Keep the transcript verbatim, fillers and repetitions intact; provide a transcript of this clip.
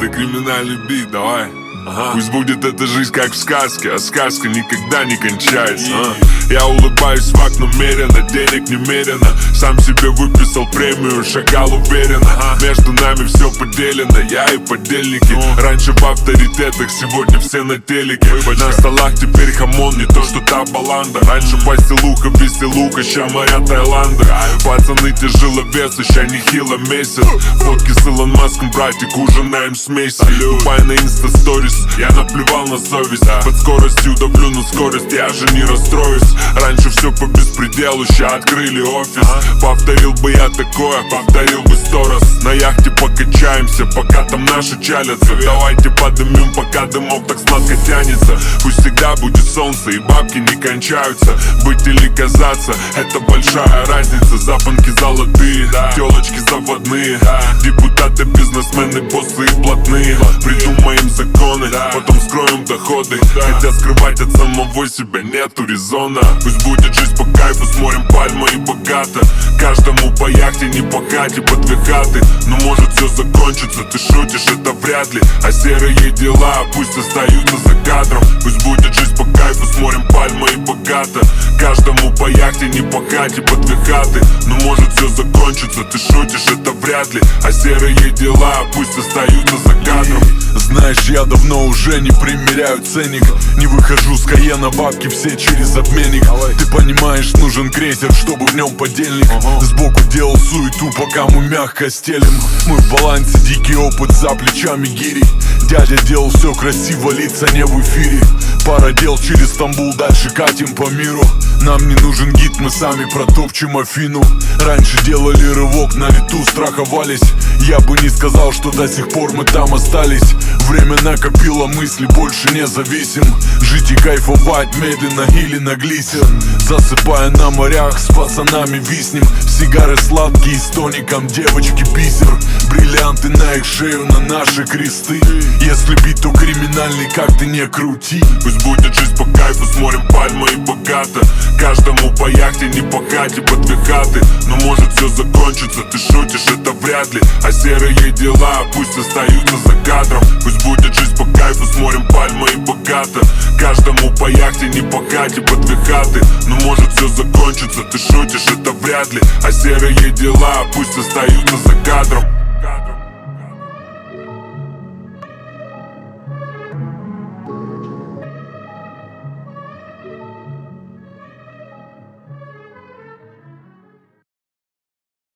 это криминальный бит, давай. Ага. Пусть будет эта жизнь как в сказке, а сказка никогда не кончается. а. Я улыбаюсь в окно мерено, денег немерено. Сам себе выписал премию, шагал уверенно. ага. Между нами все поделено, я и подельники. ну. Раньше в авторитетах, сегодня все на телеке. Выбачь. На столах теперь хамон, не то что та баланда. Раньше пастилуха, веселуха, ща моря Таиланда. Пацаны тяжеловесы, ща нехило месяц. Фотки с Илон Маском, братик, ужинаем смесь. Купай на инста-сторис, я наплевал на совесть. да. Под скоростью давлю на скорость, я же не расстроюсь. Раньше все по беспределу, ща открыли офис. а? Повторил бы я такое, повторил бы сто раз. На яхте покачаемся, пока там наши чалятся. Давайте подымем, пока дымок так сладко тянется. Пусть всегда будет солнце и бабки не кончаются. Быть или казаться, это большая разница. Запонки золотые, да. Телочки заводные, да. Депутаты, бизнесмены, боссы и блатные. Придумаем законы, да. Потом скроем доходы, да. Хотя скрывать от самого себя нету резона. Пусть будет жизнь по кайфу, с морем, пальма и богато. Каждому по яхте, не по хате, по две хаты. Но может все закончится, ты шутишь, это вряд ли. А серые дела пусть остаются за кадром. Пусть будет жизнь по кайфу, с морем, пальма и богато. Каждому по яхте, не по хате, по две хаты. Но может все закончится, ты шутишь, это вряд ли. А серые дела пусть остаются за кадром. Знаешь, я давно уже не примеряю ценник. Не выхожу с Каена, бабки все через обменник. Ты понимаешь, нужен крейсер, чтобы в нем подельник. Сбоку делал суету, пока мы мягко стелим. Мы в балансе, дикий опыт, за плечами гири. Дядя делал все красиво, лица не в эфире. Пара дел через Стамбул, дальше катим по миру. Нам не нужен гид, мы сами протопчем Афину. Раньше делали рывок, на лету страховались. Я бы не сказал, что до сих пор мы там остались. Время накопило мысли, больше не зависим. Жить и кайфовать медленно или на глиссер. Засыпая на морях, с пацанами виснем. Сигары сладкие с тоником, девочки бисер. Бриллианты на их шею, на наши кресты. Если бит, то криминальный, как ты не крути. Пусть будет жизнь по кайфу, с морем, пальма и богато. Каждому по яхте, не по хате, по две хаты. Но может все закончится, ты шутишь, это вряд ли. А серые дела пусть остаются за кадром. Пусть будет жизнь по кайфу, с морем, пальма и богато. Каждому по яхте, не по хате, по две хаты. Но может все закончится, ты шутишь, это вряд ли. А серые дела пусть остаются за кадром.